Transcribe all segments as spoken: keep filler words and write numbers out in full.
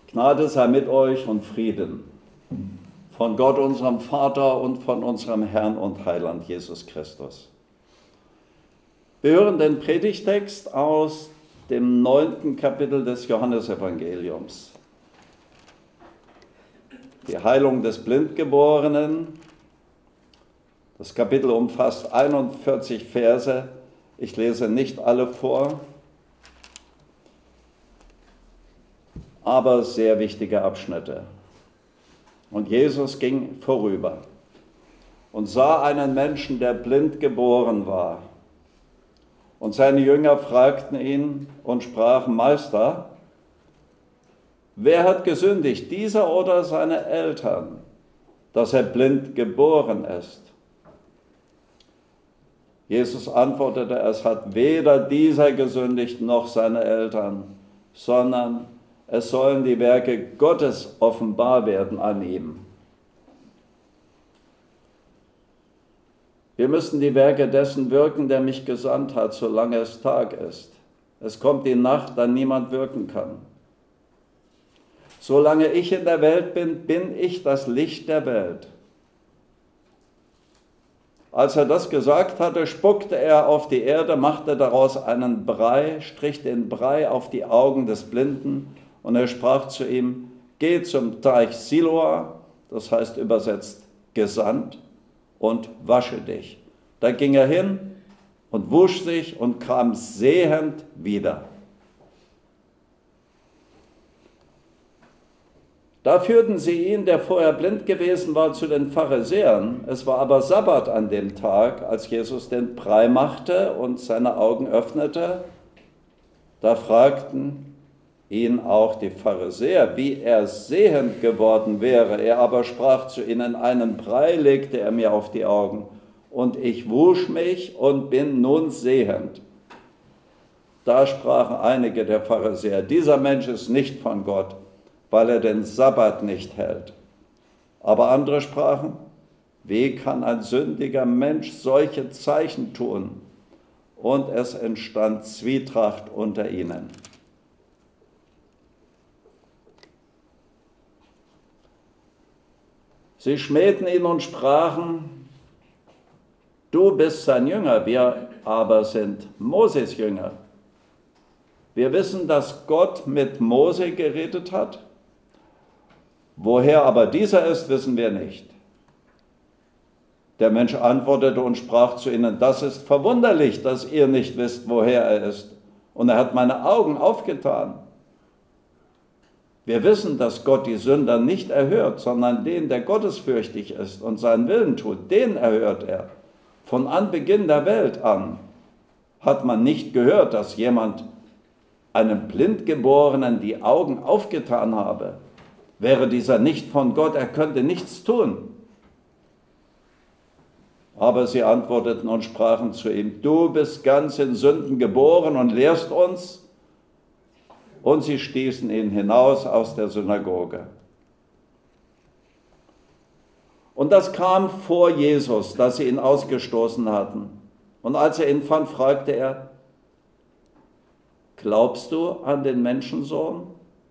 Gnade sei mit euch und Frieden von Gott, unserem Vater und von unserem Herrn und Heiland Jesus Christus. Wir hören den Predigtext aus dem neunten Kapitel des Johannesevangeliums. Die Heilung des Blindgeborenen. Das Kapitel umfasst einundvierzig Verse. Ich lese nicht alle vor, aber sehr wichtige Abschnitte. Und Jesus ging vorüber und sah einen Menschen, der blind geboren war. Und seine Jünger fragten ihn und sprachen: Meister, wer hat gesündigt, dieser oder seine Eltern, dass er blind geboren ist? Jesus antwortete: Es hat weder dieser gesündigt noch seine Eltern, sondern es sollen die Werke Gottes offenbar werden an ihm. Wir müssen die Werke dessen wirken, der mich gesandt hat, solange es Tag ist. Es kommt die Nacht, da niemand wirken kann. Solange ich in der Welt bin, bin ich das Licht der Welt. Als er das gesagt hatte, spuckte er auf die Erde, machte daraus einen Brei, strich den Brei auf die Augen des Blinden, und er sprach zu ihm: Geh zum Teich Siloa, das heißt übersetzt gesandt, und wasche dich. Da ging er hin und wusch sich und kam sehend wieder. Da führten sie ihn, der vorher blind gewesen war, zu den Pharisäern. Es war aber Sabbat an dem Tag, als Jesus den Brei machte und seine Augen öffnete. Da fragten ihn auch die Pharisäer, wie er sehend geworden wäre. Er aber sprach zu ihnen: Einen Brei legte er mir auf die Augen, und ich wusch mich und bin nun sehend. Da sprachen einige der Pharisäer: Dieser Mensch ist nicht von Gott, weil er den Sabbat nicht hält. Aber andere sprachen: Wie kann ein sündiger Mensch solche Zeichen tun? Und es entstand Zwietracht unter ihnen. Sie schmähten ihn und sprachen: Du bist sein Jünger, wir aber sind Moses Jünger. Wir wissen, dass Gott mit Mose geredet hat. Woher aber dieser ist, wissen wir nicht. Der Mensch antwortete und sprach zu ihnen: Das ist verwunderlich, dass ihr nicht wisst, woher er ist. Und er hat meine Augen aufgetan. Wir wissen, dass Gott die Sünder nicht erhört, sondern den, der gottesfürchtig ist und seinen Willen tut, den erhört er. Von Anbeginn der Welt an hat man nicht gehört, dass jemand einem Blindgeborenen die Augen aufgetan habe. Wäre dieser nicht von Gott, er könnte nichts tun. Aber sie antworteten und sprachen zu ihm: Du bist ganz in Sünden geboren und lehrst uns. Und sie stießen ihn hinaus aus der Synagoge. Und das kam vor Jesus, dass sie ihn ausgestoßen hatten. Und als er ihn fand, fragte er: Glaubst du an den Menschensohn?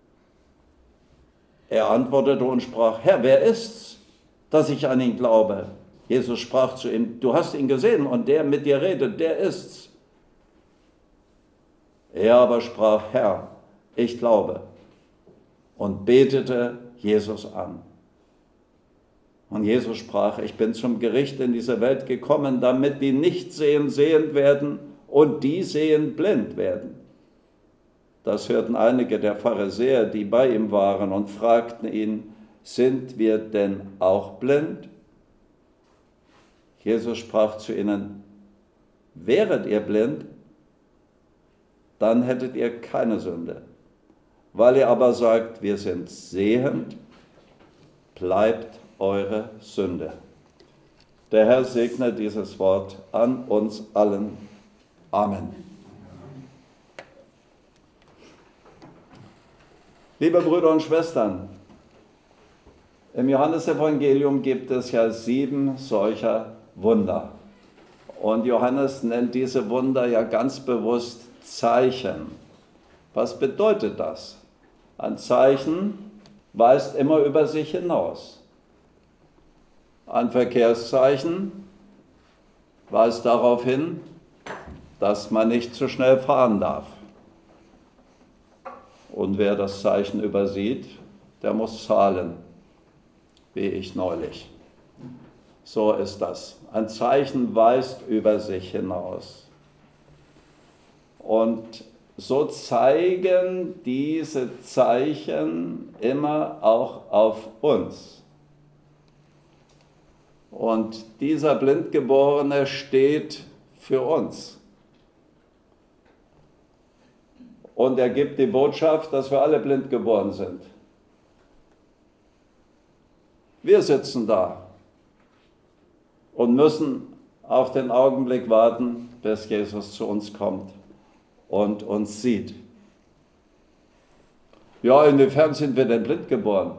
Er antwortete und sprach: Herr, wer ist's, dass ich an ihn glaube? Jesus sprach zu ihm: Du hast ihn gesehen, und der mit dir redet, der ist's. Er aber sprach: Herr, ich glaube, und betete Jesus an. Und Jesus sprach: Ich bin zum Gericht in diese Welt gekommen, damit die nicht sehen, sehend werden, und die sehen, blind werden. Das hörten einige der Pharisäer, die bei ihm waren, und fragten ihn: Sind wir denn auch blind? Jesus sprach zu ihnen: Wäret ihr blind, dann hättet ihr keine Sünde. Weil ihr aber sagt, wir sind sehend, bleibt eure Sünde. Der Herr segne dieses Wort an uns allen. Amen. Liebe Brüder und Schwestern, im Johannesevangelium gibt es ja sieben solcher Wunder. Und Johannes nennt diese Wunder ja ganz bewusst Zeichen. Was bedeutet das? Ein Zeichen weist immer über sich hinaus. Ein Verkehrszeichen weist darauf hin, dass man nicht zu schnell fahren darf. Und wer das Zeichen übersieht, der muss zahlen, wie ich neulich. So ist das. Ein Zeichen weist über sich hinaus. Und so zeigen diese Zeichen immer auch auf uns. Und dieser Blindgeborene steht für uns. Und er gibt die Botschaft, dass wir alle blind geboren sind. Wir sitzen da und müssen auf den Augenblick warten, bis Jesus zu uns kommt und uns sieht. Ja, inwiefern sind wir denn blind geboren?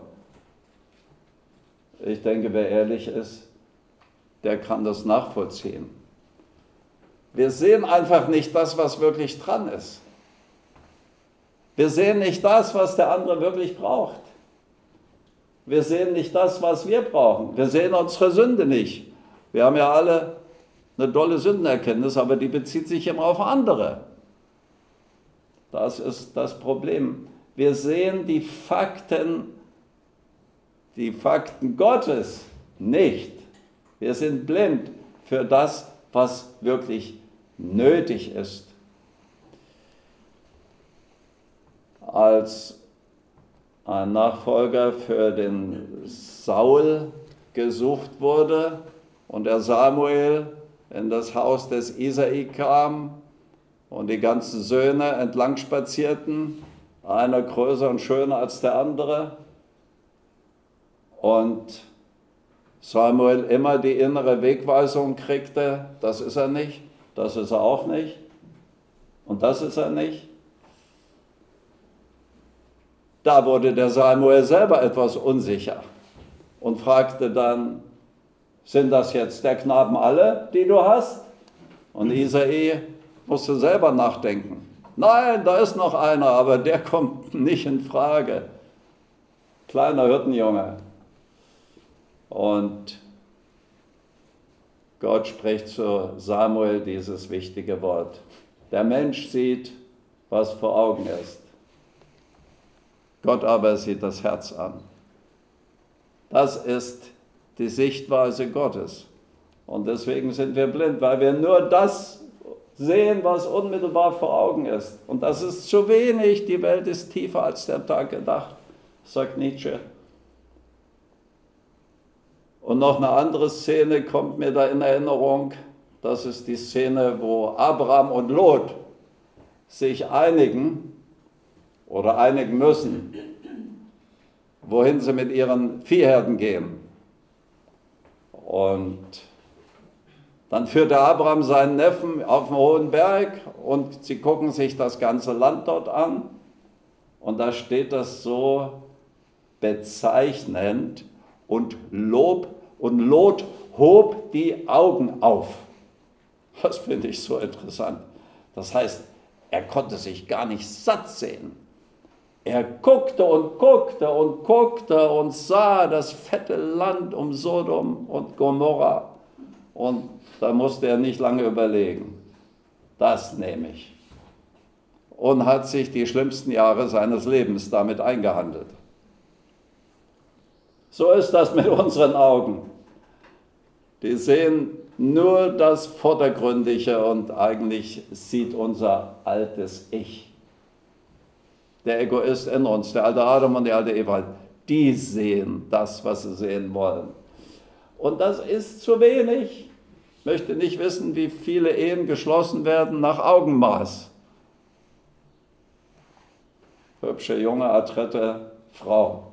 Ich denke, wer ehrlich ist, der kann das nachvollziehen. Wir sehen einfach nicht das, was wirklich dran ist. Wir sehen nicht das, was der andere wirklich braucht. Wir sehen nicht das, was wir brauchen. Wir sehen unsere Sünde nicht. Wir haben ja alle eine dolle Sündenerkenntnis, aber die bezieht sich immer auf andere. Das ist das Problem. Wir sehen die Fakten, die Fakten Gottes nicht. Wir sind blind für das, was wirklich nötig ist. Als ein Nachfolger für den Saul gesucht wurde und der Samuel in das Haus des Isai kam und die ganzen Söhne entlang spazierten, einer größer und schöner als der andere, und Samuel immer die innere Wegweisung kriegte, das ist er nicht, das ist er auch nicht und das ist er nicht. Da wurde der Samuel selber etwas unsicher und fragte dann, sind das jetzt der Knaben alle, die du hast? Und Isai musste selber nachdenken. Nein, da ist noch einer, aber der kommt nicht in Frage. Kleiner Hirtenjunge. Und Gott spricht zu Samuel dieses wichtige Wort. Der Mensch sieht, was vor Augen ist. Gott aber sieht das Herz an. Das ist die Sichtweise Gottes. Und deswegen sind wir blind, weil wir nur das sehen, was unmittelbar vor Augen ist. Und das ist zu wenig. Die Welt ist tiefer als der Tag gedacht, sagt Nietzsche. Und noch eine andere Szene kommt mir da in Erinnerung. Das ist die Szene, wo Abraham und Lot sich einigen oder einigen müssen, wohin sie mit ihren Viehherden gehen. Und dann führt der Abraham seinen Neffen auf einen hohen Berg und sie gucken sich das ganze Land dort an. Und da steht das so bezeichnend: und Lob und Lot hob die Augen auf. Das finde ich so interessant. Das heißt, er konnte sich gar nicht satt sehen. Er guckte und guckte und guckte und sah das fette Land um Sodom und Gomorra. Und da musste er nicht lange überlegen. Das nehme ich. Und hat sich die schlimmsten Jahre seines Lebens damit eingehandelt. So ist das mit unseren Augen. Die sehen nur das Vordergründige und eigentlich sieht unser altes Ich. Der Egoist in uns, der alte Adam und die alte Eva, die sehen das, was sie sehen wollen. Und das ist zu wenig. Ich möchte nicht wissen, wie viele Ehen geschlossen werden nach Augenmaß. Hübsche, junge, adrette Frau.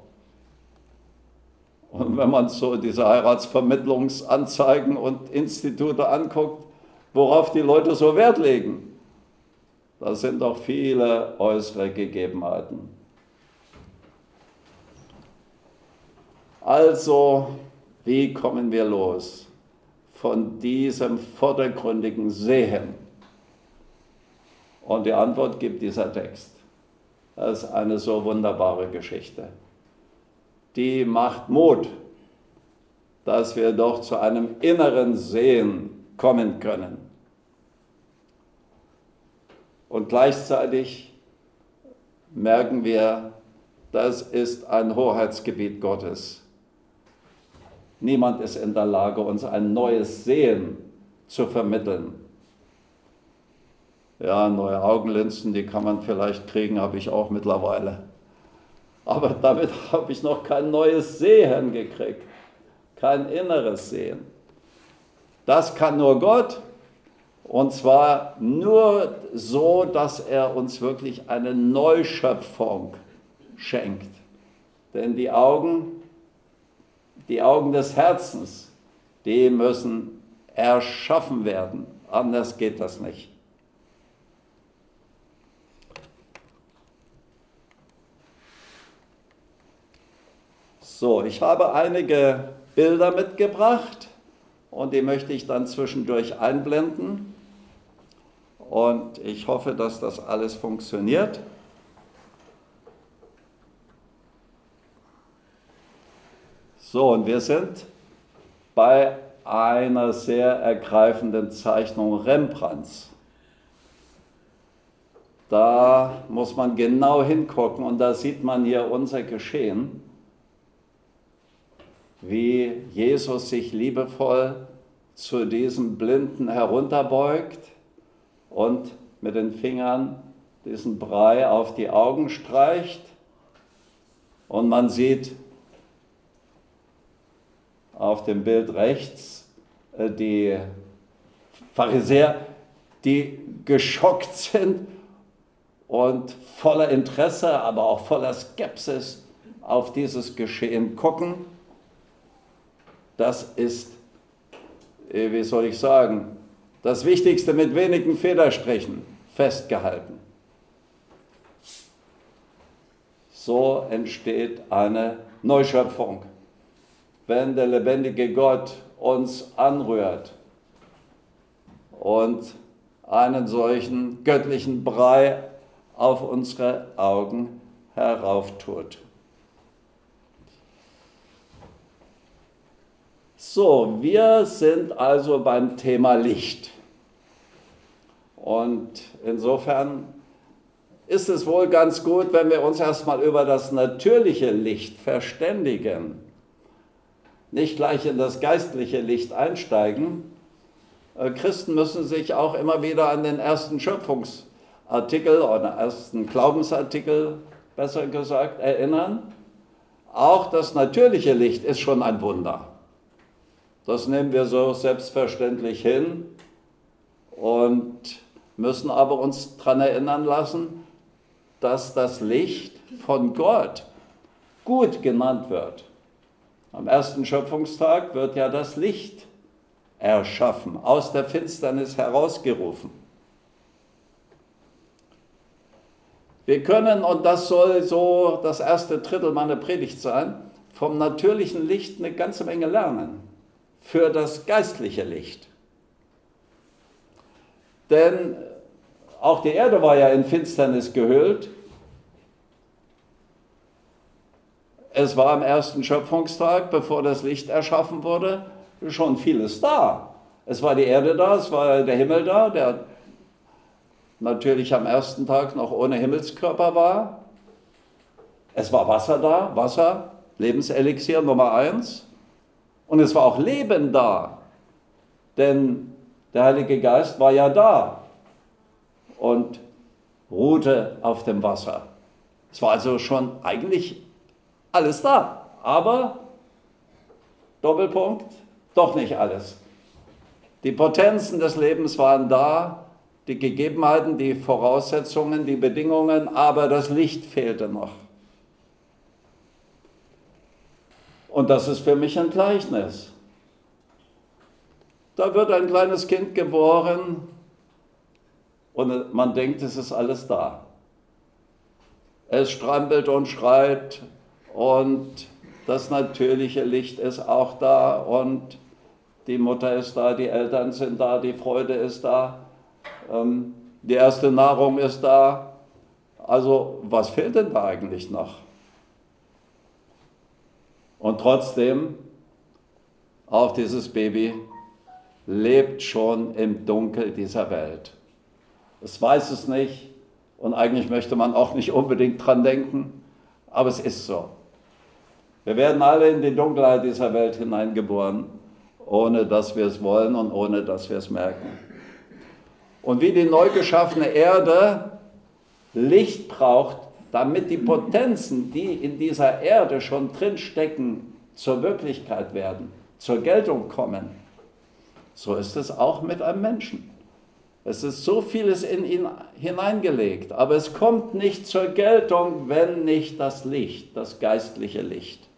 Und wenn man so diese Heiratsvermittlungsanzeigen und Institute anguckt, worauf die Leute so Wert legen, da sind doch viele äußere Gegebenheiten. Also, wie kommen wir los von diesem vordergründigen Sehen? Und die Antwort gibt dieser Text. Das ist eine so wunderbare Geschichte. die macht Mut, dass wir doch zu einem inneren Sehen kommen können. Und gleichzeitig merken wir, das ist ein Hoheitsgebiet Gottes. Niemand ist in der Lage, uns ein neues Sehen zu vermitteln. Ja, neue Augenlinsen, die kann man vielleicht kriegen, habe ich auch mittlerweile. Aber damit habe ich noch kein neues Sehen gekriegt, kein inneres Sehen. Das kann nur Gott, und zwar nur so, dass er uns wirklich eine Neuschöpfung schenkt. Denn die Augen, die Augen des Herzens, die müssen erschaffen werden, anders geht das nicht. So, ich habe einige Bilder mitgebracht und die möchte ich dann zwischendurch einblenden. Und ich hoffe, dass das alles funktioniert. So, und wir sind bei einer sehr ergreifenden Zeichnung Rembrandts. Da muss man genau hingucken und da sieht man hier unser Geschehen, wie Jesus sich liebevoll zu diesem Blinden herunterbeugt und mit den Fingern diesen Brei auf die Augen streicht. Und man sieht auf dem Bild rechts die Pharisäer, die geschockt sind und voller Interesse, aber auch voller Skepsis auf dieses Geschehen gucken. Das ist, wie soll ich sagen, das Wichtigste mit wenigen Federstrichen festgehalten. So entsteht eine Neuschöpfung, wenn der lebendige Gott uns anrührt und einen solchen göttlichen Brei auf unsere Augen herauftut. So, wir sind also beim Thema Licht. Und insofern ist es wohl ganz gut, wenn wir uns erstmal über das natürliche Licht verständigen. Nicht gleich in das geistliche Licht einsteigen. Christen müssen sich auch immer wieder an den ersten Schöpfungsartikel oder ersten Glaubensartikel, besser gesagt, erinnern. Auch das natürliche Licht ist schon ein Wunder. Das nehmen wir so selbstverständlich hin und müssen aber uns daran erinnern lassen, dass das Licht von Gott gut genannt wird. Am ersten Schöpfungstag wird ja das Licht erschaffen, aus der Finsternis herausgerufen. Wir können, und das soll so das erste Drittel meiner Predigt sein, vom natürlichen Licht eine ganze Menge lernen. Für das geistliche Licht. Denn auch die Erde war ja in Finsternis gehüllt. Es war am ersten Schöpfungstag, bevor das Licht erschaffen wurde, schon vieles da. Es war die Erde da, es war der Himmel da, der natürlich am ersten Tag noch ohne Himmelskörper war. Es war Wasser da, Wasser, Lebenselixier Nummer eins. Und es war auch Leben da, denn der Heilige Geist war ja da und ruhte auf dem Wasser. Es war also schon eigentlich alles da, aber, Doppelpunkt, doch nicht alles. Die Potenzen des Lebens waren da, die Gegebenheiten, die Voraussetzungen, die Bedingungen, aber das Licht fehlte noch. Und das ist für mich ein Gleichnis. Da wird ein kleines Kind geboren und man denkt, es ist alles da. Es strampelt und schreit und das natürliche Licht ist auch da und die Mutter ist da, die Eltern sind da, die Freude ist da, die erste Nahrung ist da. Also was fehlt denn da eigentlich noch? Und trotzdem, auch dieses Baby lebt schon im Dunkel dieser Welt. Es weiß es nicht und eigentlich möchte man auch nicht unbedingt dran denken, aber es ist so. Wir werden alle in die Dunkelheit dieser Welt hineingeboren, ohne dass wir es wollen und ohne dass wir es merken. Und wie die neu geschaffene Erde Licht braucht, damit die Potenzen, die in dieser Erde schon drin stecken, zur Wirklichkeit werden, zur Geltung kommen, so ist es auch mit einem Menschen. Es ist so vieles in ihn hineingelegt, aber es kommt nicht zur Geltung, wenn nicht das Licht, das geistliche Licht,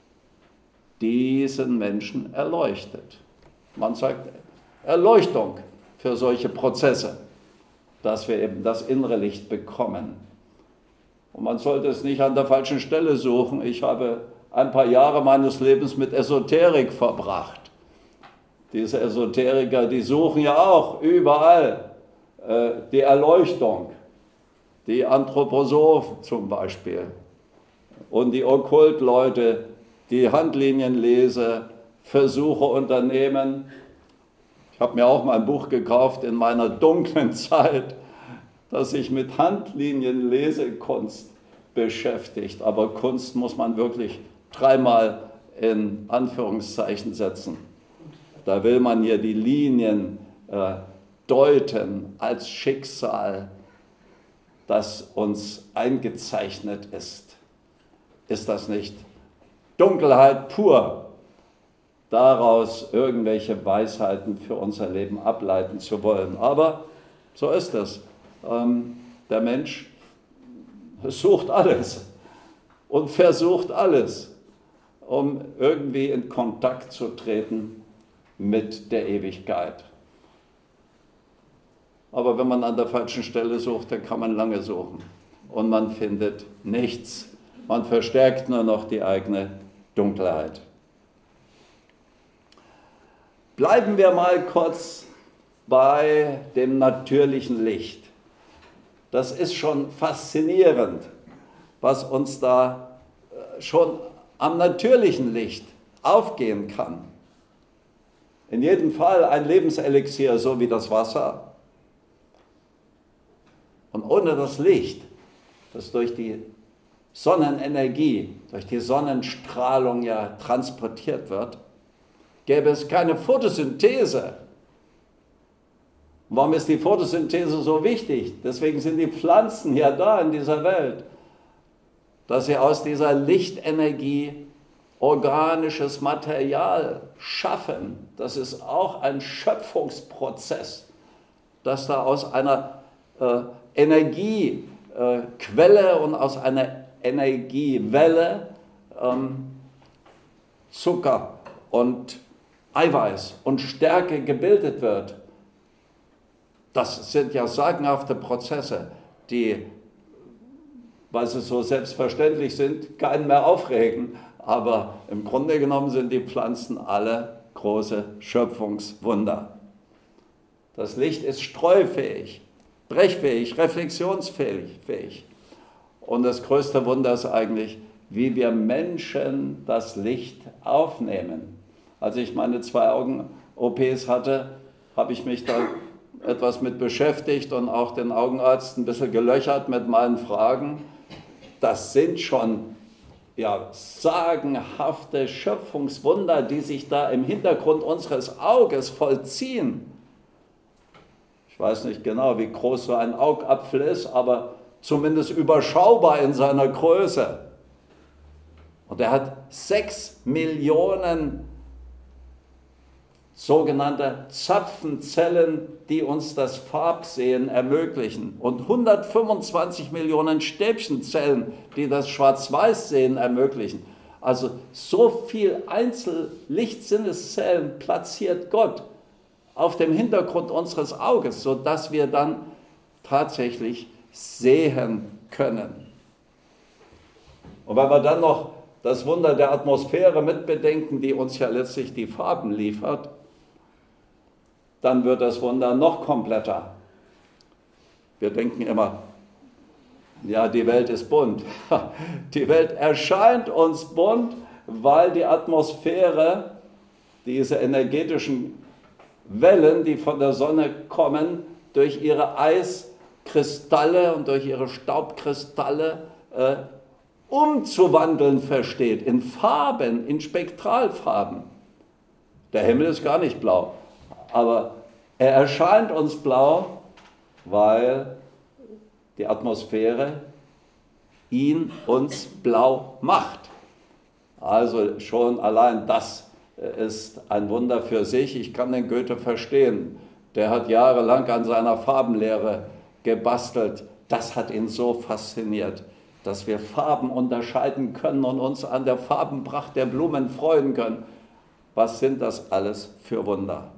diesen Menschen erleuchtet. Man sagt Erleuchtung für solche Prozesse, dass wir eben das innere Licht bekommen. Und man sollte es nicht an der falschen Stelle suchen. Ich habe ein paar Jahre meines Lebens mit Esoterik verbracht. Diese Esoteriker, die suchen ja auch überall äh, die Erleuchtung. Die Anthroposophen zum Beispiel und die Okkultleute, die Handlinienlese, Versuche unternehmen. Ich habe mir auch mal ein Buch gekauft in meiner dunklen Zeit, das sich mit Handlinienlesekunst beschäftigt. Aber Kunst muss man wirklich dreimal in Anführungszeichen setzen. Da will man hier die Linien äh, deuten als Schicksal, das uns eingezeichnet ist. Ist das nicht Dunkelheit pur, daraus irgendwelche Weisheiten für unser Leben ableiten zu wollen? Aber so ist es. Ähm, der Mensch sucht alles und versucht alles, um irgendwie in Kontakt zu treten mit der Ewigkeit. Aber wenn man an der falschen Stelle sucht, dann kann man lange suchen und man findet nichts. Man verstärkt nur noch die eigene Dunkelheit. Bleiben wir mal kurz bei dem natürlichen Licht. Das ist schon faszinierend, was uns da schon am natürlichen Licht aufgehen kann. In jedem Fall ein Lebenselixier, so wie das Wasser. Und ohne das Licht, das durch die Sonnenenergie, durch die Sonnenstrahlung ja transportiert wird, gäbe es keine Photosynthese. Warum ist die Photosynthese so wichtig? Deswegen sind die Pflanzen ja da in dieser Welt, dass sie aus dieser Lichtenergie organisches Material schaffen. Das ist auch ein Schöpfungsprozess, dass da aus einer äh, Energiequelle äh, und aus einer Energiewelle ähm, Zucker und Eiweiß und Stärke gebildet wird. Das sind ja sagenhafte Prozesse, die, weil sie so selbstverständlich sind, keinen mehr aufregen. Aber im Grunde genommen sind die Pflanzen alle große Schöpfungswunder. Das Licht ist streufähig, brechfähig, reflexionsfähig. Und das größte Wunder ist eigentlich, wie wir Menschen das Licht aufnehmen. Als ich meine zwei Augen-O Ps hatte, habe ich mich da etwas mit beschäftigt und auch den Augenarzt ein bisschen gelöchert mit meinen Fragen. Das sind schon ja, sagenhafte Schöpfungswunder, die sich da im Hintergrund unseres Auges vollziehen. Ich weiß nicht genau, wie groß so ein Augapfel ist, aber zumindest überschaubar in seiner Größe. Und er hat sechs Millionen sogenannte Zapfenzellen, die uns das Farbsehen ermöglichen, und hundertfünfundzwanzig Millionen Stäbchenzellen, die das Schwarz-Weiß-Sehen ermöglichen. Also so viel Einzellichtsinneszellen platziert Gott auf dem Hintergrund unseres Auges, sodass wir dann tatsächlich sehen können. Und wenn wir dann noch das Wunder der Atmosphäre mitbedenken, die uns ja letztlich die Farben liefert, dann wird das Wunder noch kompletter. Wir denken immer, ja, die Welt ist bunt. Die Welt erscheint uns bunt, weil die Atmosphäre, diese energetischen Wellen, die von der Sonne kommen, durch ihre Eiskristalle und durch ihre Staubkristalle äh, umzuwandeln versteht, in Farben, in Spektralfarben. Der Himmel ist gar nicht blau, aber er erscheint uns blau, weil die Atmosphäre ihn uns blau macht. Also schon allein das ist ein Wunder für sich. Ich kann den Goethe verstehen. Der hat jahrelang an seiner Farbenlehre gebastelt. Das hat ihn so fasziniert, dass wir Farben unterscheiden können und uns an der Farbenpracht der Blumen freuen können. Was sind das alles für Wunder?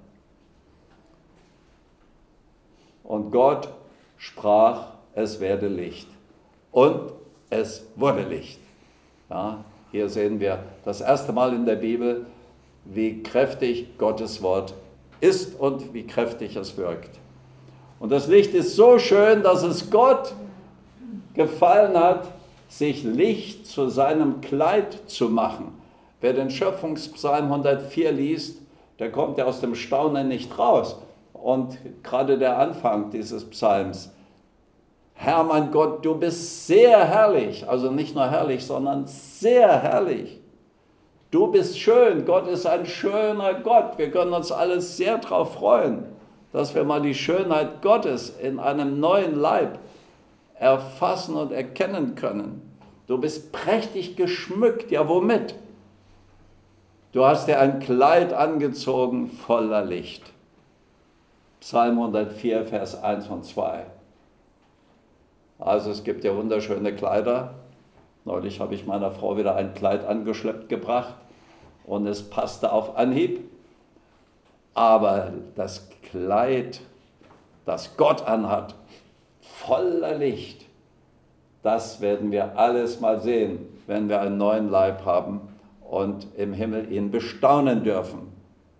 Und Gott sprach, es werde Licht. Und es wurde Licht. Ja, hier sehen wir das erste Mal in der Bibel, wie kräftig Gottes Wort ist und wie kräftig es wirkt. Und das Licht ist so schön, dass es Gott gefallen hat, sich Licht zu seinem Kleid zu machen. Wer den Schöpfungspsalm hundertvier liest, der kommt ja aus dem Staunen nicht raus. Und gerade der Anfang dieses Psalms, Herr mein Gott, du bist sehr herrlich, also nicht nur herrlich, sondern sehr herrlich. Du bist schön, Gott ist ein schöner Gott. Wir können uns alle sehr darauf freuen, dass wir mal die Schönheit Gottes in einem neuen Leib erfassen und erkennen können. Du bist prächtig geschmückt, ja womit? Du hast dir ein Kleid angezogen voller Licht. Psalm hundertvier, Vers eins und zwei. Also es gibt ja wunderschöne Kleider. Neulich habe ich meiner Frau wieder ein Kleid angeschleppt gebracht und es passte auf Anhieb. Aber das Kleid, das Gott anhat, voller Licht, das werden wir alles mal sehen, wenn wir einen neuen Leib haben und im Himmel ihn bestaunen dürfen.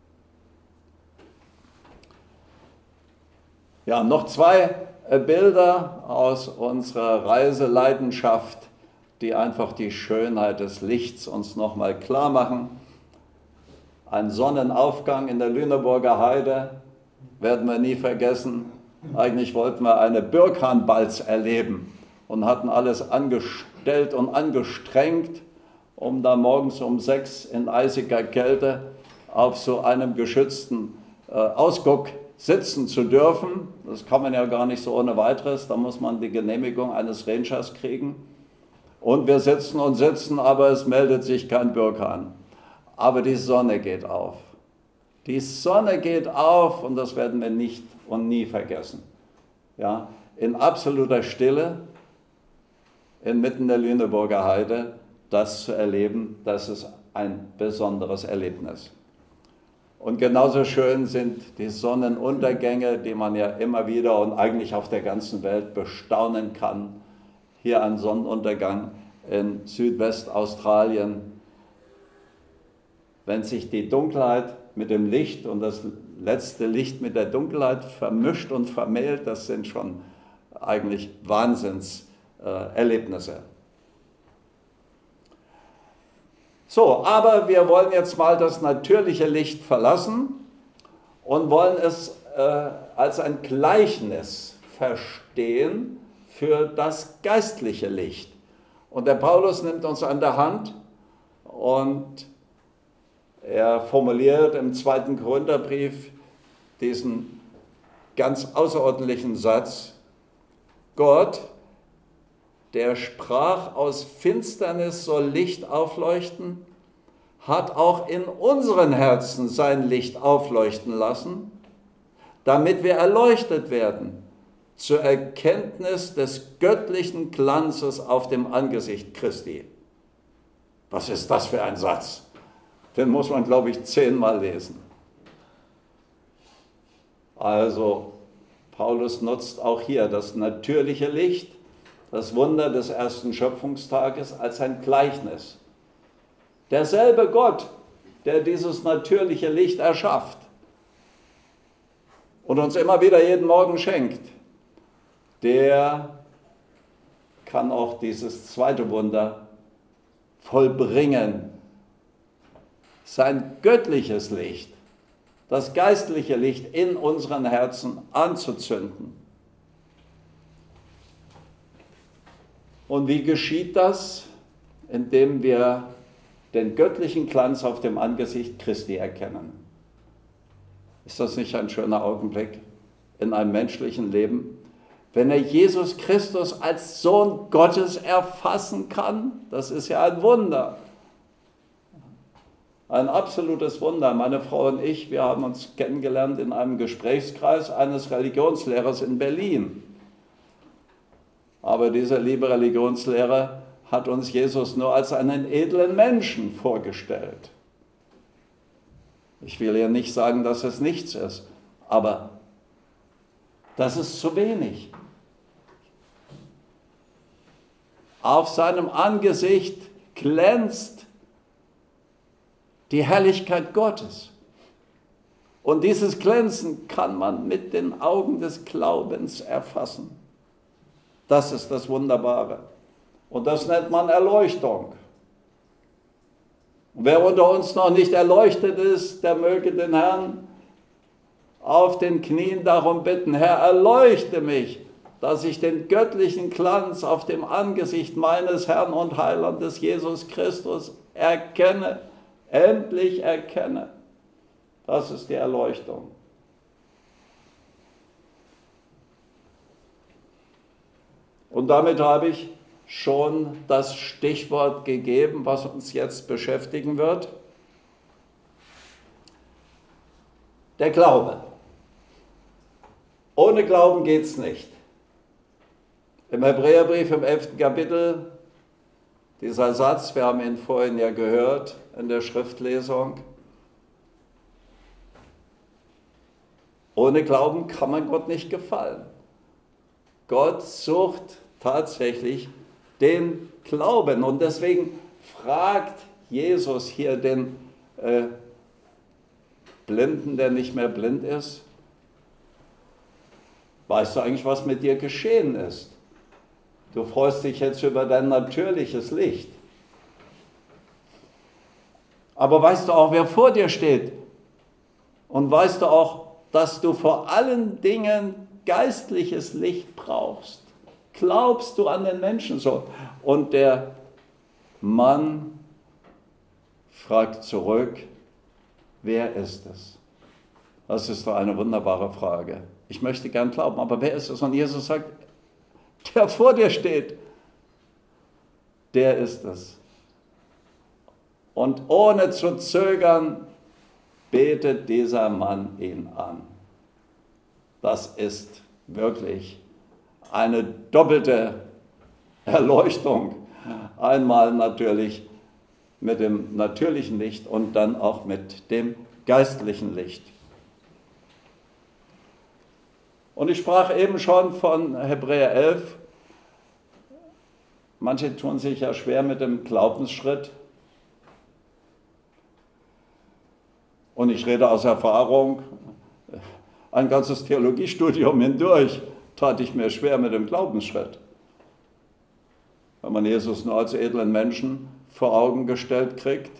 Ja, noch zwei Bilder aus unserer Reiseleidenschaft, die einfach die Schönheit des Lichts uns nochmal klar machen. Ein Sonnenaufgang in der Lüneburger Heide werden wir nie vergessen. Eigentlich wollten wir eine Birkanbalz erleben und hatten alles angestellt und angestrengt, um da morgens um sechs in eisiger Kälte auf so einem geschützten äh, Ausguck sitzen zu dürfen. Das kann man ja gar nicht so ohne weiteres, da muss man die Genehmigung eines Rangers kriegen. Und wir sitzen und sitzen, aber es meldet sich kein Birkan. Aber die Sonne geht auf. Die Sonne geht auf und das werden wir nicht und nie vergessen. Ja, in absoluter Stille, inmitten der Lüneburger Heide, das zu erleben, das ist ein besonderes Erlebnis. Und genauso schön sind die Sonnenuntergänge, die man ja immer wieder und eigentlich auf der ganzen Welt bestaunen kann. Hier ein Sonnenuntergang in Südwestaustralien. Wenn sich die Dunkelheit mit dem Licht und das letzte Licht mit der Dunkelheit vermischt und vermählt, das sind schon eigentlich Wahnsinnserlebnisse. So, aber wir wollen jetzt mal das natürliche Licht verlassen und wollen es äh, als ein Gleichnis verstehen für das geistliche Licht. Und der Paulus nimmt uns an der Hand und er formuliert im zweiten Korintherbrief diesen ganz außerordentlichen Satz: Gott, der sprach, aus Finsternis soll Licht aufleuchten, hat auch in unseren Herzen sein Licht aufleuchten lassen, damit wir erleuchtet werden zur Erkenntnis des göttlichen Glanzes auf dem Angesicht Christi. Was ist das für ein Satz? Den muss man, glaube ich, zehnmal lesen. Also, Paulus nutzt auch hier das natürliche Licht, das Wunder des ersten Schöpfungstages, als ein Gleichnis. Derselbe Gott, der dieses natürliche Licht erschafft und uns immer wieder jeden Morgen schenkt, der kann auch dieses zweite Wunder vollbringen, sein göttliches Licht, das geistliche Licht in unseren Herzen anzuzünden. Und wie geschieht das? Indem wir den göttlichen Glanz auf dem Angesicht Christi erkennen. Ist das nicht ein schöner Augenblick in einem menschlichen Leben? Wenn er Jesus Christus als Sohn Gottes erfassen kann, das ist ja ein Wunder. Ein absolutes Wunder. Meine Frau und ich, wir haben uns kennengelernt in einem Gesprächskreis eines Religionslehrers in Berlin. Aber dieser liebe Religionslehrer hat uns Jesus nur als einen edlen Menschen vorgestellt. Ich will ja nicht sagen, dass es nichts ist, aber das ist zu wenig. Auf seinem Angesicht glänzt die Herrlichkeit Gottes. Und dieses Glänzen kann man mit den Augen des Glaubens erfassen. Das ist das Wunderbare. Und das nennt man Erleuchtung. Wer unter uns noch nicht erleuchtet ist, der möge den Herrn auf den Knien darum bitten: Herr, erleuchte mich, dass ich den göttlichen Glanz auf dem Angesicht meines Herrn und Heilandes Jesus Christus erkenne, endlich erkenne. Das ist die Erleuchtung. Und damit habe ich schon das Stichwort gegeben, was uns jetzt beschäftigen wird. Der Glaube. Ohne Glauben geht es nicht. Im Hebräerbrief im elften Kapitel, dieser Satz, wir haben ihn vorhin ja gehört in der Schriftlesung. Ohne Glauben kann man Gott nicht gefallen. Gott sucht tatsächlich den Glauben. Und deswegen fragt Jesus hier den äh, Blinden, der nicht mehr blind ist: Weißt du eigentlich, was mit dir geschehen ist? Du freust dich jetzt über dein natürliches Licht. Aber weißt du auch, wer vor dir steht? Und weißt du auch, dass du vor allen Dingen geistliches Licht brauchst? Glaubst du an den Menschen so? Und der Mann fragt zurück: Wer ist es? Das ist doch eine wunderbare Frage. Ich möchte gern glauben, aber wer ist es? Und Jesus sagt: Der vor dir steht, der ist es. Und ohne zu zögern betet dieser Mann ihn an. Das ist wirklich eine doppelte Erleuchtung. Einmal natürlich mit dem natürlichen Licht und dann auch mit dem geistlichen Licht. Und ich sprach eben schon von Hebräer elf. Manche tun sich ja schwer mit dem Glaubensschritt. Und ich rede aus Erfahrung. Ein ganzes Theologiestudium hindurch tat ich mir schwer mit dem Glaubensschritt. Wenn man Jesus nur als edlen Menschen vor Augen gestellt kriegt,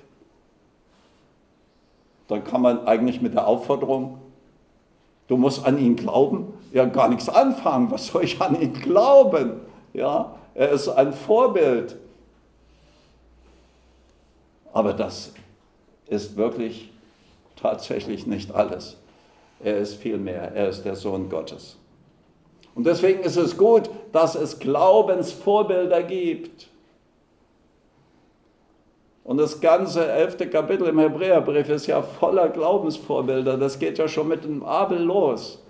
dann kann man eigentlich mit der Aufforderung: Du musst an ihn glauben, ja gar nichts anfangen. Was soll ich an ihn glauben? Ja, er ist ein Vorbild. Aber das ist wirklich tatsächlich nicht alles. Er ist viel mehr. Er ist der Sohn Gottes. Und deswegen ist es gut, dass es Glaubensvorbilder gibt. Und das ganze elfte Kapitel im Hebräerbrief ist ja voller Glaubensvorbilder. Das geht ja schon mit dem Abel los,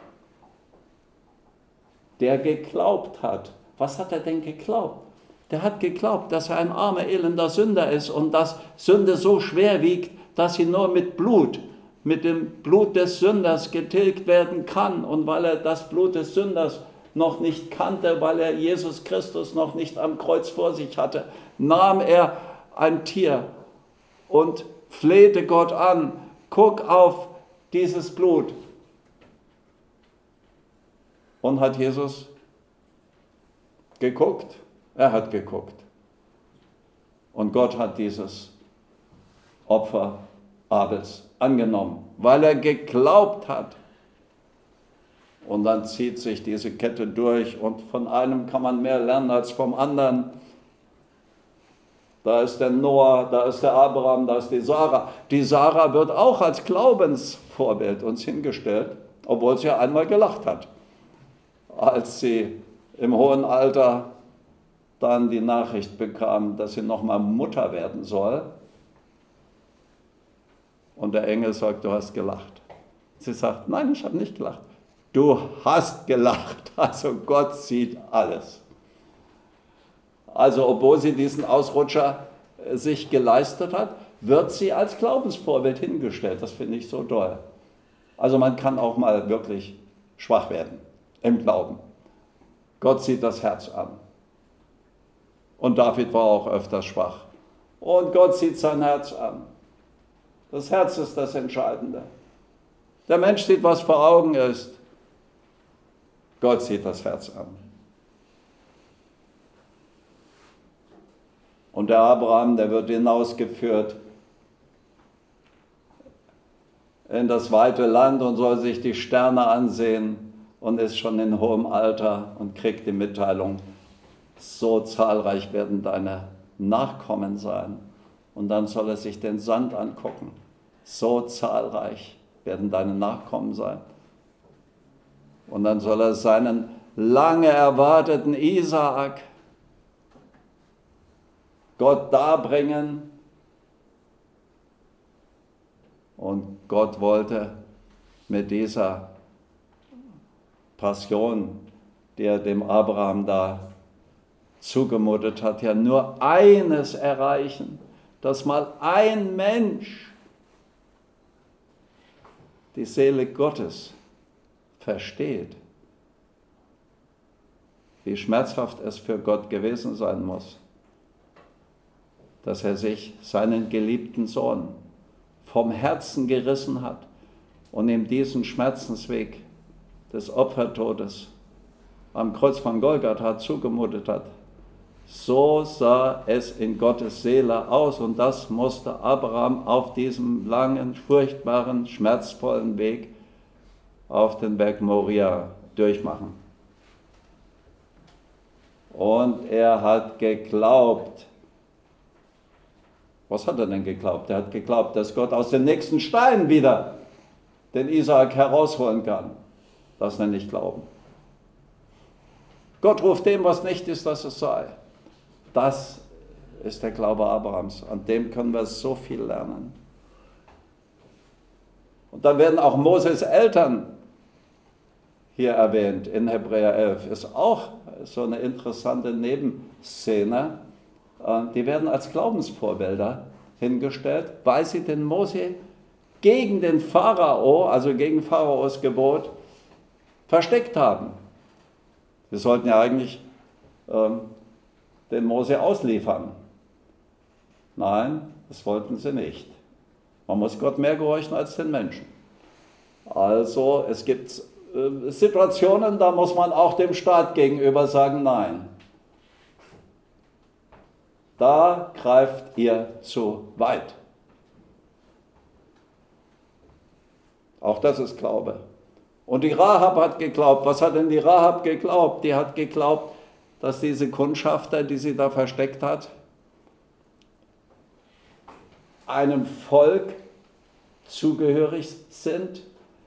der geglaubt hat. Was hat er denn geglaubt? Der hat geglaubt, dass er ein armer, elender Sünder ist und dass Sünde so schwer wiegt, dass sie nur mit Blut, mit dem Blut des Sünders getilgt werden kann. Und weil er das Blut des Sünders noch nicht kannte, weil er Jesus Christus noch nicht am Kreuz vor sich hatte, nahm er ein Tier und flehte Gott an: Guck auf dieses Blut. Und hat Jesus geguckt? Er hat geguckt. Und Gott hat dieses Opfer Abels angenommen, weil er geglaubt hat. Und dann zieht sich diese Kette durch und von einem kann man mehr lernen als vom anderen. Da ist der Noah, da ist der Abraham, da ist die Sarah. Die Sarah wird auch als Glaubensvorbild uns hingestellt, obwohl sie ja einmal gelacht hat, als sie im hohen Alter dann die Nachricht bekam, dass sie nochmal Mutter werden soll. Und der Engel sagt, du hast gelacht. Sie sagt, nein, ich habe nicht gelacht. Du hast gelacht. Also Gott sieht alles. Also obwohl sie diesen Ausrutscher sich geleistet hat, wird sie als Glaubensvorbild hingestellt. Das finde ich so toll. Also man kann auch mal wirklich schwach werden im Glauben. Gott sieht das Herz an. Und David war auch öfters schwach. Und Gott sieht sein Herz an. Das Herz ist das Entscheidende. Der Mensch sieht, was vor Augen ist. Gott sieht das Herz an. Und der Abraham, der wird hinausgeführt in das weite Land und soll sich die Sterne ansehen und ist schon in hohem Alter und kriegt die Mitteilung, so zahlreich werden deine Nachkommen sein. Und dann soll er sich den Sand angucken. So zahlreich werden deine Nachkommen sein. Und dann soll er seinen lange erwarteten Isaak Gott darbringen. Und Gott wollte mit dieser Passion, die er dem Abraham da zugemutet hat, ja nur eines erreichen, dass mal ein Mensch die Seele Gottes versteht, wie schmerzhaft es für Gott gewesen sein muss, dass er sich seinen geliebten Sohn vom Herzen gerissen hat und ihm diesen Schmerzensweg des Opfertodes am Kreuz von Golgatha zugemutet hat. So sah es in Gottes Seele aus und das musste Abraham auf diesem langen, furchtbaren, schmerzvollen Weg auf den Berg Moria durchmachen. Und er hat geglaubt. Was hat er denn geglaubt? Er hat geglaubt, dass Gott aus dem nächsten Stein wieder den Isaak herausholen kann. Das nenne ich Glauben. Gott ruft dem, was nicht ist, dass es sei. Das ist der Glaube Abrahams. An dem können wir so viel lernen. Und dann werden auch Moses Eltern hier erwähnt in Hebräer elf. Ist auch so eine interessante Nebenszene. Die werden als Glaubensvorbilder hingestellt, weil sie den Mose gegen den Pharao, also gegen Pharaos Gebot, versteckt haben. Sie sollten ja eigentlich ähm, den Mose ausliefern. Nein, das wollten sie nicht. Man muss Gott mehr gehorchen als den Menschen. Also es gibt äh, Situationen, da muss man auch dem Staat gegenüber sagen, nein. Da greift ihr zu weit. Auch das ist Glaube. Und die Rahab hat geglaubt. Was hat denn die Rahab geglaubt? Die hat geglaubt, dass diese Kundschafter, die sie da versteckt hat, einem Volk zugehörig sind,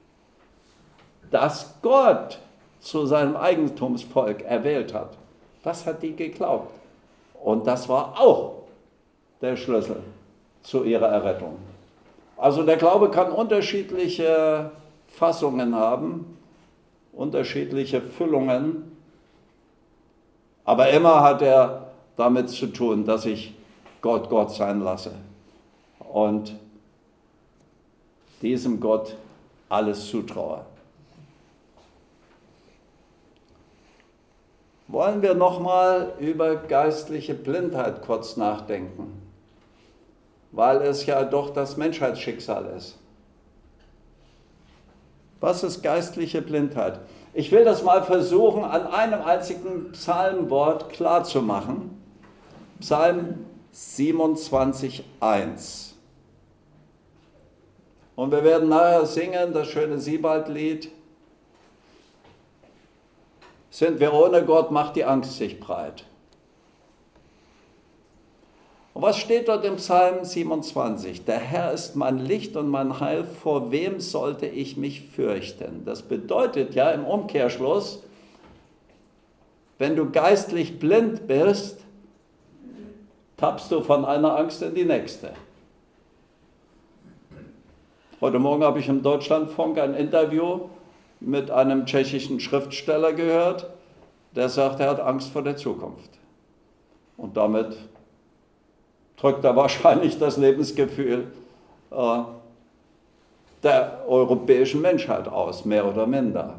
das Gott zu seinem Eigentumsvolk erwählt hat. Das hat die geglaubt. Und das war auch der Schlüssel zu ihrer Errettung. Also der Glaube kann unterschiedliche Fassungen haben, unterschiedliche Füllungen, aber immer hat er damit zu tun, dass ich Gott Gott sein lasse und diesem Gott alles zutraue. Wollen wir nochmal über geistliche Blindheit kurz nachdenken, weil es ja doch das Menschheitsschicksal ist. Was ist geistliche Blindheit? Ich will das mal versuchen, an einem einzigen Psalmwort klarzumachen. Psalm siebenundzwanzig, eins. Und wir werden nachher singen, das schöne Siebald-Lied. Sind wir ohne Gott, macht die Angst sich breit. Und was steht dort im Psalm siebenundzwanzig? Der Herr ist mein Licht und mein Heil, vor wem sollte ich mich fürchten? Das bedeutet ja im Umkehrschluss, wenn du geistlich blind bist, tappst du von einer Angst in die nächste. Heute Morgen habe ich im Deutschlandfunk ein Interview mit einem tschechischen Schriftsteller gehört, der sagt, er hat Angst vor der Zukunft. Und damit drückt er wahrscheinlich das Lebensgefühl äh, der europäischen Menschheit aus, mehr oder minder.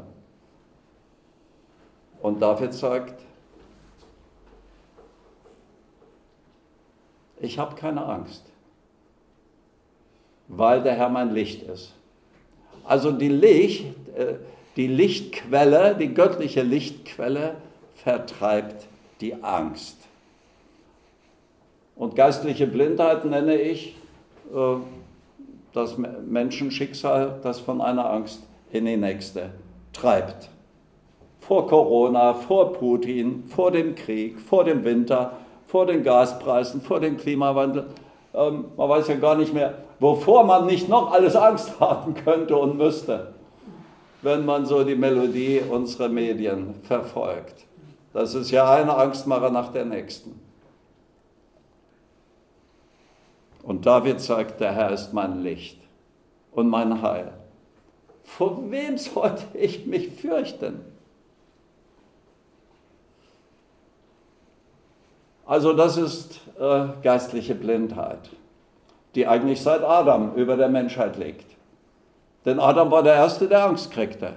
Und David sagt, ich habe keine Angst, weil der Herr mein Licht ist. Also die, Licht, äh, die Lichtquelle, die göttliche Lichtquelle vertreibt die Angst. Und geistliche Blindheit nenne ich äh, das Menschenschicksal, das von einer Angst in die nächste treibt. Vor Corona, vor Putin, vor dem Krieg, vor dem Winter, vor den Gaspreisen, vor dem Klimawandel. Ähm, man weiß ja gar nicht mehr, wovor man nicht noch alles Angst haben könnte und müsste, wenn man so die Melodie unserer Medien verfolgt. Das ist ja eine Angstmache nach der nächsten. Und David sagt, der Herr ist mein Licht und mein Heil. Vor wem sollte ich mich fürchten? Also das ist äh, geistliche Blindheit, die eigentlich seit Adam über der Menschheit liegt. Denn Adam war der Erste, der Angst kriegte.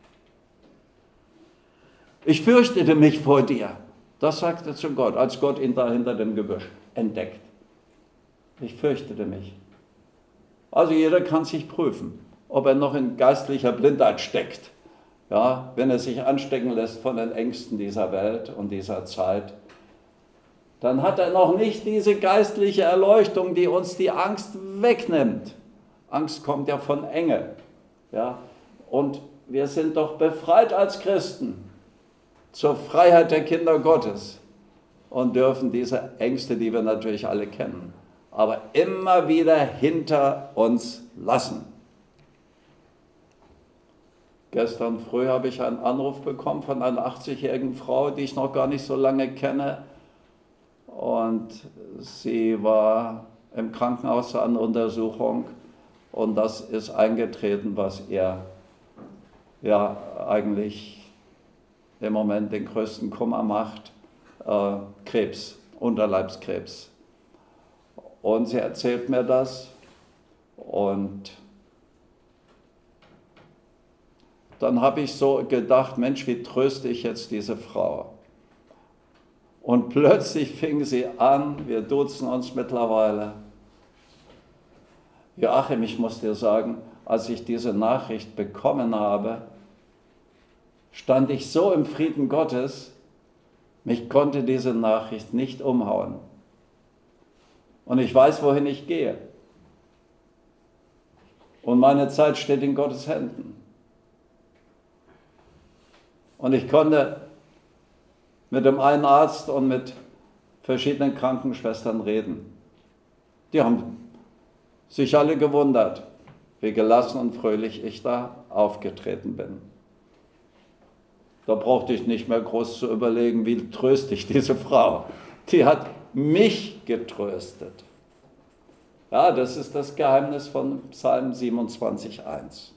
Ich fürchtete mich vor dir. Das sagte er zu Gott, als Gott ihn da hinter dem Gebüsch entdeckt. Ich fürchtete mich. Also jeder kann sich prüfen, ob er noch in geistlicher Blindheit steckt. Ja, wenn er sich anstecken lässt von den Ängsten dieser Welt und dieser Zeit, dann hat er noch nicht diese geistliche Erleuchtung, die uns die Angst wegnimmt. Angst kommt ja von Enge. Ja? Und wir sind doch befreit als Christen zur Freiheit der Kinder Gottes und dürfen diese Ängste, die wir natürlich alle kennen, aber immer wieder hinter uns lassen. Gestern früh habe ich einen Anruf bekommen von einer achtzigjährigen Frau, die ich noch gar nicht so lange kenne. Und sie war im Krankenhaus zur Untersuchung und das ist eingetreten, was ihr ja eigentlich im Moment den größten Kummer macht, äh, Krebs, Unterleibskrebs. Und sie erzählt mir das und dann habe ich so gedacht, Mensch, wie tröste ich jetzt diese Frau? Und plötzlich fing sie an, wir duzen uns mittlerweile. Joachim, ich muss dir sagen, als ich diese Nachricht bekommen habe, stand ich so im Frieden Gottes, mich konnte diese Nachricht nicht umhauen. Und ich weiß, wohin ich gehe. Und meine Zeit steht in Gottes Händen. Und ich konnte mit dem einen Arzt und mit verschiedenen Krankenschwestern reden. Die haben sich alle gewundert, wie gelassen und fröhlich ich da aufgetreten bin. Da brauchte ich nicht mehr groß zu überlegen, wie tröste ich diese Frau. Die hat mich getröstet. Ja, das ist das Geheimnis von Psalm siebenundzwanzig, eins.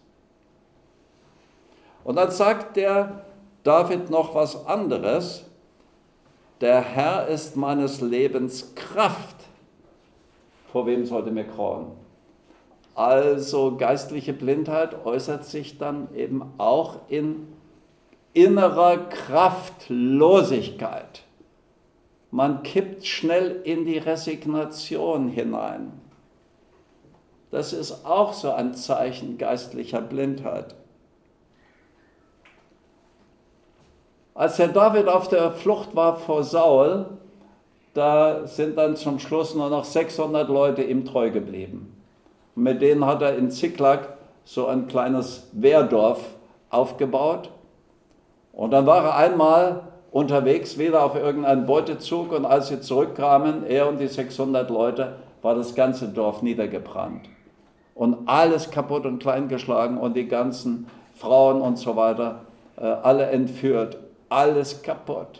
Und dann sagt der David noch was anderes. Der Herr ist meines Lebens Kraft. Vor wem sollte mir grauen? Also geistliche Blindheit äußert sich dann eben auch in innerer Kraftlosigkeit. Man kippt schnell in die Resignation hinein. Das ist auch so ein Zeichen geistlicher Blindheit. Als der David auf der Flucht war vor Saul, da sind dann zum Schluss nur noch sechshundert Leute ihm treu geblieben. Mit denen hat er in Ziklag so ein kleines Wehrdorf aufgebaut. Und dann war er einmal unterwegs, wieder auf irgendeinen Beutezug, und als sie zurückkamen, er und die sechshundert Leute, war das ganze Dorf niedergebrannt. Und alles kaputt und kleingeschlagen und die ganzen Frauen und so weiter, äh, alle entführt, alles kaputt.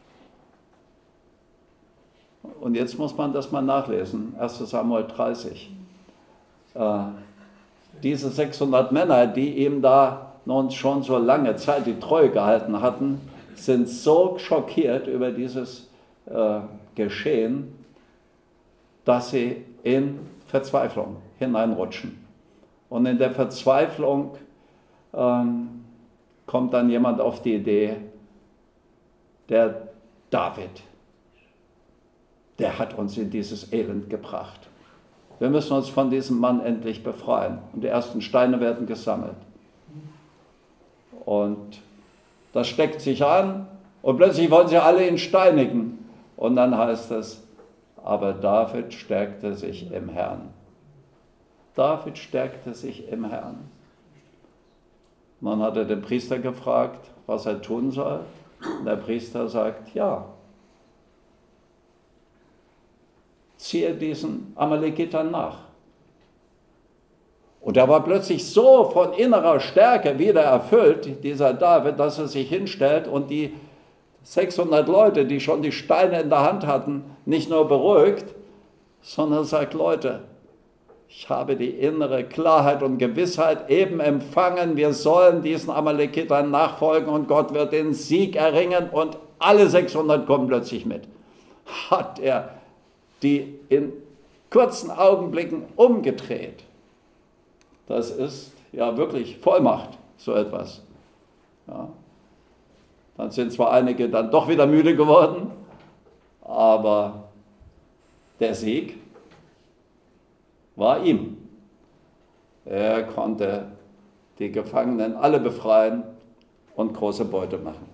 Und jetzt muss man das mal nachlesen, erster Samuel dreißig. Äh, diese sechshundert Männer, die ihm da nun schon so lange Zeit die Treue gehalten hatten, sind so schockiert über dieses äh, Geschehen, dass sie in Verzweiflung hineinrutschen. Und in der Verzweiflung ähm, kommt dann jemand auf die Idee, der David, der hat uns in dieses Elend gebracht. Wir müssen uns von diesem Mann endlich befreien. Und die ersten Steine werden gesammelt. Und das steckt sich an und plötzlich wollen sie alle ihn steinigen. Und dann heißt es, aber David stärkte sich im Herrn. David stärkte sich im Herrn. Und dann hat er den Priester gefragt, was er tun soll. Und der Priester sagt, ja, ziehe diesen Amalekitern nach. Und er war plötzlich so von innerer Stärke wieder erfüllt, dieser David, dass er sich hinstellt und die sechshundert Leute, die schon die Steine in der Hand hatten, nicht nur beruhigt, sondern sagt, Leute, ich habe die innere Klarheit und Gewissheit eben empfangen, wir sollen diesen Amalekitern nachfolgen und Gott wird den Sieg erringen, und alle sechshundert kommen plötzlich mit. Hat er die in kurzen Augenblicken umgedreht. Das ist ja wirklich Vollmacht, so etwas. Ja. Dann sind zwar einige dann doch wieder müde geworden, aber der Sieg war ihm. Er konnte die Gefangenen alle befreien und große Beute machen.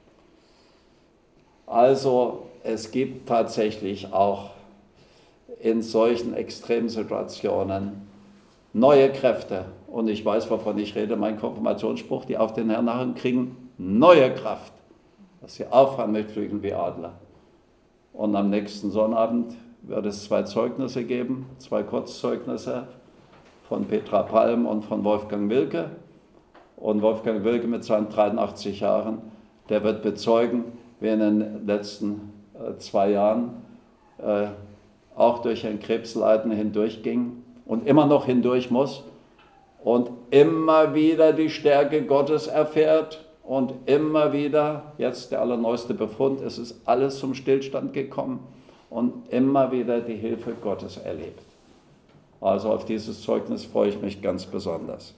Also es gibt tatsächlich auch in solchen Extremsituationen neue Kräfte. Und ich weiß, wovon ich rede, mein Konfirmationsspruch, die auf den Herrn nachen kriegen neue Kraft, dass sie auffahren mit Flügeln wie Adler. Und am nächsten Sonnabend wird es zwei Zeugnisse geben, zwei Kurzzeugnisse von Petra Palm und von Wolfgang Wilke. Und Wolfgang Wilke mit seinen dreiundachtzig Jahren, der wird bezeugen, wie in den letzten äh, zwei Jahren äh, auch durch ein Krebsleiden hindurchging und immer noch hindurch muss und immer wieder die Stärke Gottes erfährt und immer wieder, jetzt der allerneueste Befund, es ist alles zum Stillstand gekommen und immer wieder die Hilfe Gottes erlebt. Also auf dieses Zeugnis freue ich mich ganz besonders.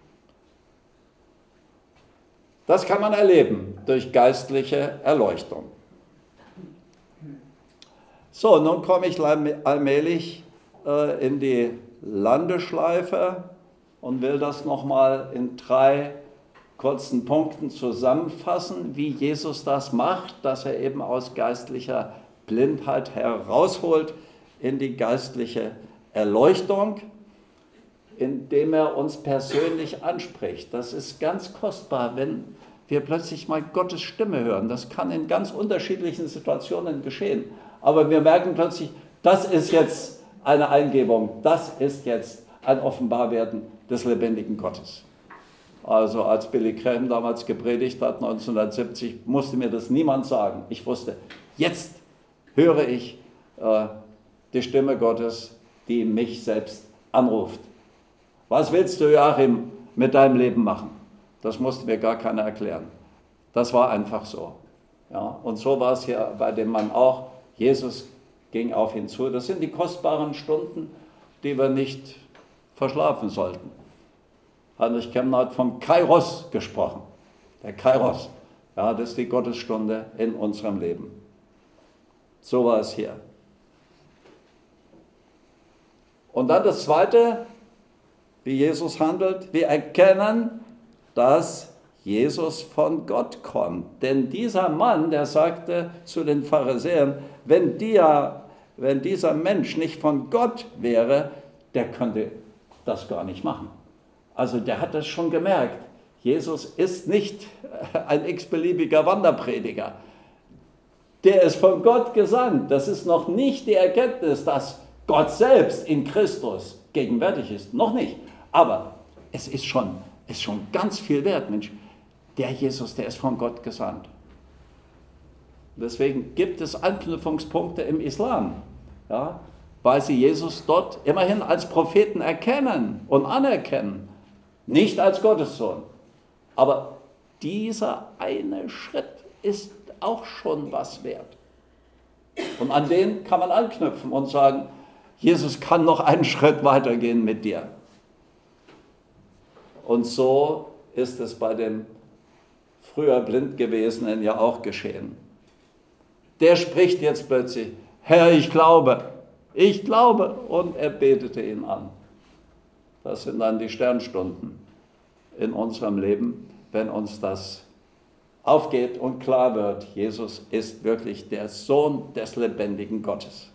Das kann man erleben durch geistliche Erleuchtung. So, nun komme ich allmählich äh, in die Landeschleife und will das nochmal in drei kurzen Punkten zusammenfassen, wie Jesus das macht, dass er eben aus geistlicher Blindheit herausholt in die geistliche Erleuchtung, indem er uns persönlich anspricht. Das ist ganz kostbar, wenn wir plötzlich mal Gottes Stimme hören. Das kann in ganz unterschiedlichen Situationen geschehen. Aber wir merken plötzlich, das ist jetzt eine Eingebung, das ist jetzt ein Offenbarwerden des lebendigen Gottes. Also als Billy Graham damals gepredigt hat, neunzehnhundertsiebzig, musste mir das niemand sagen. Ich wusste, jetzt höre ich äh, die Stimme Gottes, die mich selbst anruft. Was willst du, Joachim, mit deinem Leben machen? Das musste mir gar keiner erklären. Das war einfach so. Ja, und so war es hier bei dem Mann auch. Jesus ging auf ihn zu. Das sind die kostbaren Stunden, die wir nicht verschlafen sollten. Heinrich Kemner hat vom Kairos gesprochen. Der Kairos, ja, das ist die Gottesstunde in unserem Leben. So war es hier. Und dann das Zweite, wie Jesus handelt. Wir erkennen, dass Jesus von Gott kommt. Denn dieser Mann, der sagte zu den Pharisäern, wenn, die, wenn dieser Mensch nicht von Gott wäre, der könnte das gar nicht machen. Also der hat das schon gemerkt. Jesus ist nicht ein x-beliebiger Wanderprediger. Der ist von Gott gesandt. Das ist noch nicht die Erkenntnis, dass Gott selbst in Christus gegenwärtig ist. Noch nicht. Aber es ist schon, ist schon ganz viel wert, Mensch. Der Jesus, der ist von Gott gesandt. Deswegen gibt es Anknüpfungspunkte im Islam, ja, weil sie Jesus dort immerhin als Propheten erkennen und anerkennen. Nicht als Gottessohn. Aber dieser eine Schritt ist auch schon was wert. Und an den kann man anknüpfen und sagen, Jesus kann noch einen Schritt weitergehen mit dir. Und so ist es bei dem früher blind gewesenen ja auch geschehen. Der spricht jetzt plötzlich, Herr, ich glaube, ich glaube, und er betete ihn an. Das sind dann die Sternstunden in unserem Leben, wenn uns das aufgeht und klar wird, Jesus ist wirklich der Sohn des lebendigen Gottes.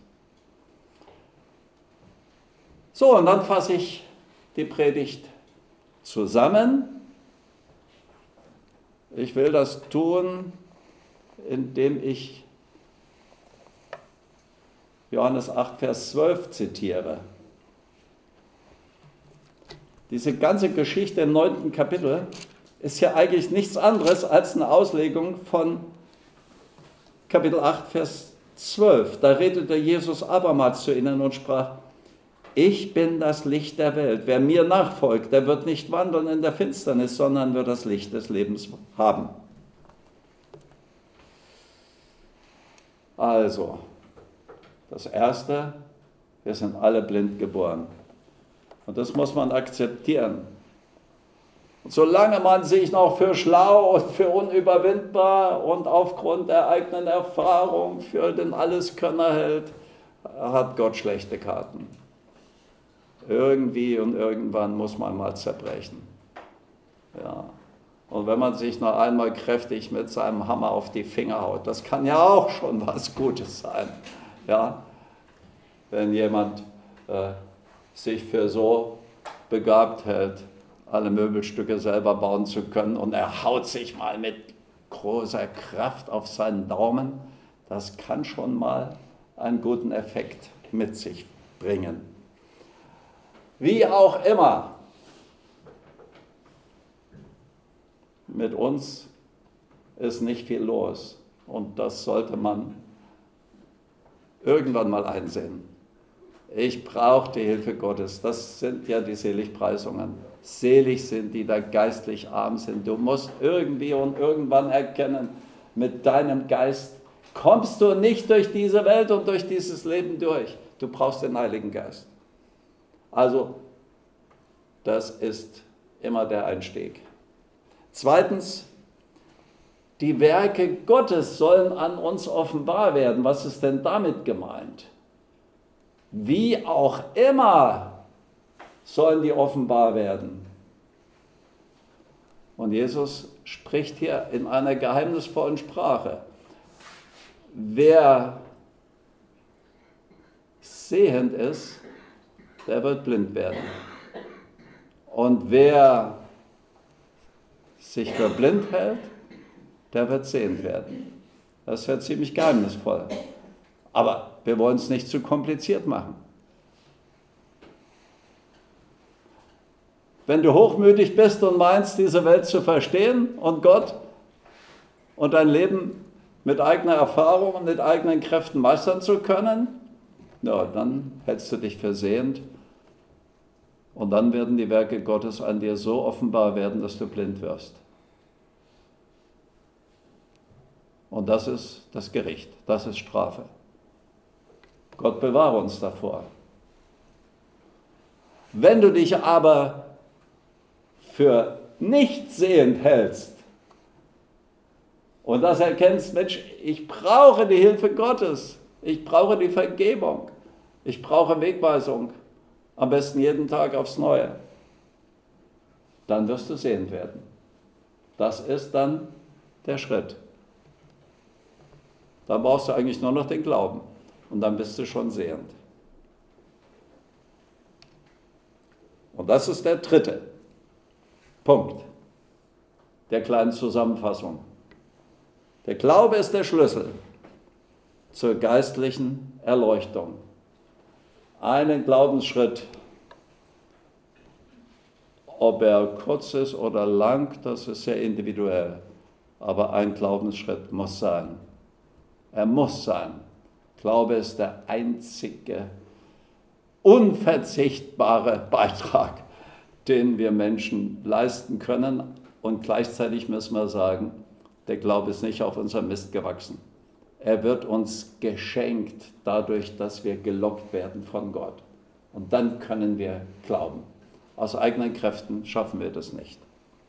So, und dann fasse ich die Predigt zusammen. Ich will das tun, indem ich Johannes acht, Vers zwölf zitiere. Diese ganze Geschichte im neunten Kapitel ist ja eigentlich nichts anderes als eine Auslegung von Kapitel acht, Vers zwölf. Da redete Jesus abermals zu ihnen und sprach, ich bin das Licht der Welt. Wer mir nachfolgt, der wird nicht wandeln in der Finsternis, sondern wird das Licht des Lebens haben. Also, das Erste, wir sind alle blind geboren. Und das muss man akzeptieren. Und solange man sich noch für schlau und für unüberwindbar und aufgrund der eigenen Erfahrung für den Alleskönner hält, hat Gott schlechte Karten. Irgendwie und irgendwann muss man mal zerbrechen. Ja. Und wenn man sich noch einmal kräftig mit seinem Hammer auf die Finger haut, das kann ja auch schon was Gutes sein. Ja. Wenn jemand äh, sich für so begabt hält, alle Möbelstücke selber bauen zu können und er haut sich mal mit großer Kraft auf seinen Daumen, das kann schon mal einen guten Effekt mit sich bringen. Wie auch immer, mit uns ist nicht viel los und das sollte man irgendwann mal einsehen. Ich brauche die Hilfe Gottes, das sind ja die Seligpreisungen. Selig sind, die da geistlich arm sind. Du musst irgendwie und irgendwann erkennen, mit deinem Geist kommst du nicht durch diese Welt und durch dieses Leben durch. Du brauchst den Heiligen Geist. Also, das ist immer der Einstieg. Zweitens, die Werke Gottes sollen an uns offenbar werden. Was ist denn damit gemeint? Wie auch immer sollen die offenbar werden. Und Jesus spricht hier in einer geheimnisvollen Sprache. Wer sehend ist, der wird blind werden. Und wer sich für blind hält, der wird sehend werden. Das ist ja ziemlich geheimnisvoll. Aber wir wollen es nicht zu kompliziert machen. Wenn du hochmütig bist und meinst, diese Welt zu verstehen und Gott und dein Leben mit eigener Erfahrung und mit eigenen Kräften meistern zu können, ja, dann hältst du dich für sehend und dann werden die Werke Gottes an dir so offenbar werden, dass du blind wirst. Und das ist das Gericht, das ist Strafe. Gott bewahre uns davor. Wenn du dich aber für nicht sehend hältst und das erkennst, Mensch, ich brauche die Hilfe Gottes, ich brauche die Vergebung, ich brauche Wegweisung, am besten jeden Tag aufs Neue, dann wirst du sehend werden. Das ist dann der Schritt. Da brauchst du eigentlich nur noch den Glauben und dann bist du schon sehend. Und das ist der dritte Punkt der kleinen Zusammenfassung. Der Glaube ist der Schlüssel zur geistlichen Erleuchtung. Einen Glaubensschritt, ob er kurz ist oder lang, das ist sehr individuell. Aber ein Glaubensschritt muss sein. Er muss sein. Glaube ist der einzige, unverzichtbare Beitrag, den wir Menschen leisten können. Und gleichzeitig müssen wir sagen, der Glaube ist nicht auf unserem Mist gewachsen. Er wird uns geschenkt dadurch, dass wir gelockt werden von Gott. Und dann können wir glauben. Aus eigenen Kräften schaffen wir das nicht.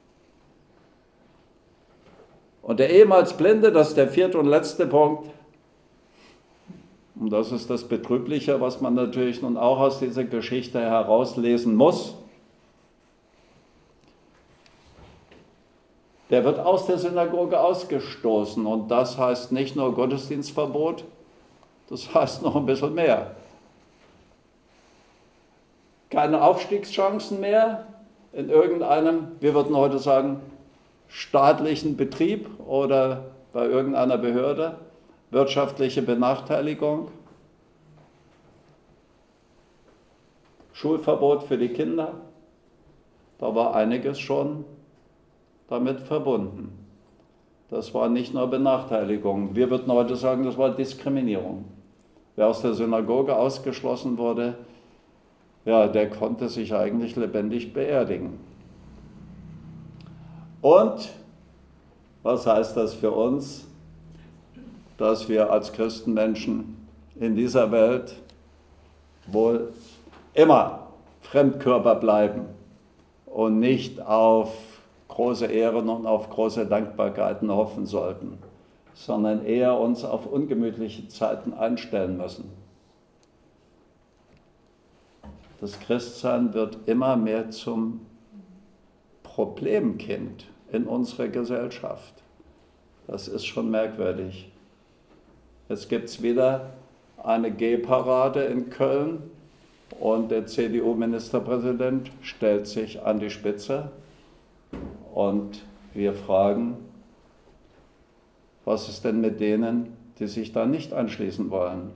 Und der ehemals Blinde, das ist der vierte und letzte Punkt. Und das ist das Betrübliche, was man natürlich nun auch aus dieser Geschichte herauslesen muss. Der wird aus der Synagoge ausgestoßen. Und das heißt nicht nur Gottesdienstverbot, das heißt noch ein bisschen mehr. Keine Aufstiegschancen mehr in irgendeinem, wir würden heute sagen, staatlichen Betrieb oder bei irgendeiner Behörde, wirtschaftliche Benachteiligung, Schulverbot für die Kinder, da war einiges schon damit verbunden. Das war nicht nur Benachteiligung, wir würden heute sagen, das war Diskriminierung. Wer aus der Synagoge ausgeschlossen wurde, ja, der konnte sich eigentlich lebendig beerdigen. Und was heißt das für uns, dass wir als Christenmenschen in dieser Welt wohl immer Fremdkörper bleiben und nicht auf große Ehren und auf große Dankbarkeiten hoffen sollten, sondern eher uns auf ungemütliche Zeiten einstellen müssen. Das Christsein wird immer mehr zum Problemkind in unserer Gesellschaft. Das ist schon merkwürdig. Jetzt gibt es wieder eine Gay-Parade in Köln und der C D U-Ministerpräsident stellt sich an die Spitze und wir fragen, was ist denn mit denen, die sich da nicht anschließen wollen?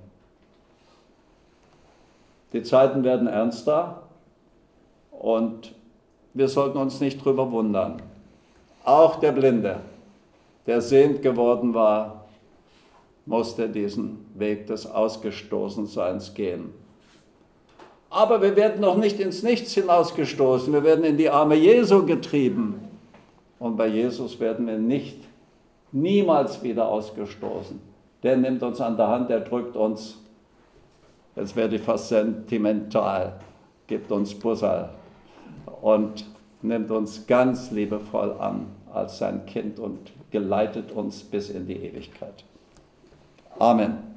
Die Zeiten werden ernster und wir sollten uns nicht drüber wundern. Auch der Blinde, der sehend geworden war, musste diesen Weg des Ausgestoßenseins gehen. Aber wir werden noch nicht ins Nichts hinausgestoßen, wir werden in die Arme Jesu getrieben. Und bei Jesus werden wir nicht, niemals wieder ausgestoßen. Der nimmt uns an der Hand, der drückt uns, jetzt werde ich fast sentimental, gibt uns Bussal und nimmt uns ganz liebevoll an als sein Kind und geleitet uns bis in die Ewigkeit. Amen.